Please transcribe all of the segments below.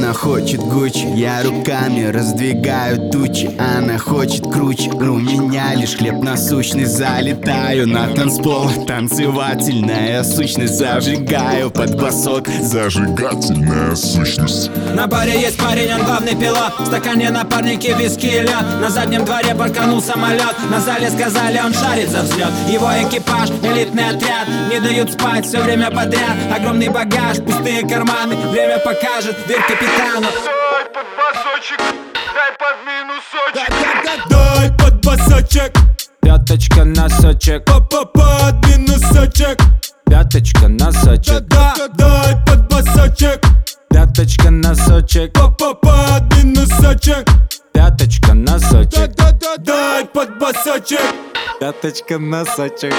Она хочет Гуччи, я руками раздвигаю тучи. Она хочет круче, у меня лишь хлеб насущный. Залетаю на танцпол, танцевательная сущность. Зажигаю под басок, зажигательная сущность. На баре есть парень, он главный пилот. В стакане напарники, виски и лед. На заднем дворе парканул самолет. На зале сказали, он шарит за взлет. Его экипаж, элитный отряд. Не дают спать все время подряд. Огромный багаж, пустые карманы. Время покажет, верь капитану. Дай под басочек, дай под минусочек. Дай под басочек. Пяточка, носочек. Под минусочек. Пяточка, носочек. Дай под басочек. Пяточка, носочек. Под минусочек. Пяточка, носочек. Дай под басочек. Пяточка, носочек.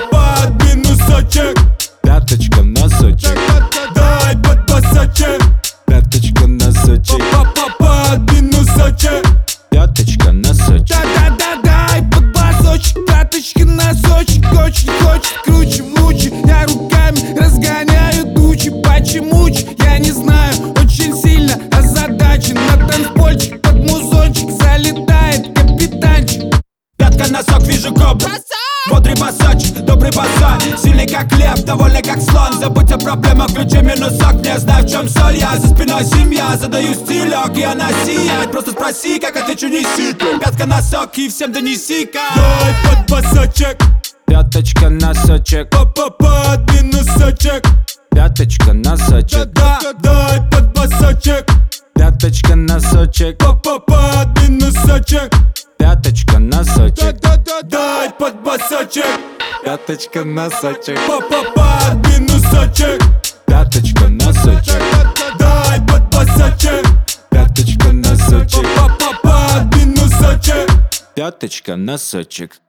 Под минусочек. Пяточка, носочек. Дай под басочек. Пяточка, носочек. Под минусочек. Пяточка, носочек. Дай под басочек. Пяточка, носочек. Очень хочет круче, мучи. Я руками разгоняю тучи. Почему? Я не знаю. Очень сильно озадачен. На танцпольчик под музончик залетает капитанчик. Пятка, носок, вижу кобру. Бодрый басочек, добрый басок. Сильный как лев, довольный как слон. Забудь о проблемах, включи минусок. Не знаю, в чем соль, я за спиной семья. Задаю стилек, и она сияет. Просто спроси, как отвечу, неси. Пятка, носок, и всем донеси-ка. Дай под басочек. Пяточка, носочек. Под минусочек. Пяточка, носочек. Дай под басочек. Пяточка, носочек. Под минусочек. Пяточка, носочек. Дай под басочек. Пяточка, носочек. Под минусочек. Пяточка, носочек. Дай под басочек. Пяточка, носочек. Под минусочек. Пяточка, носочек.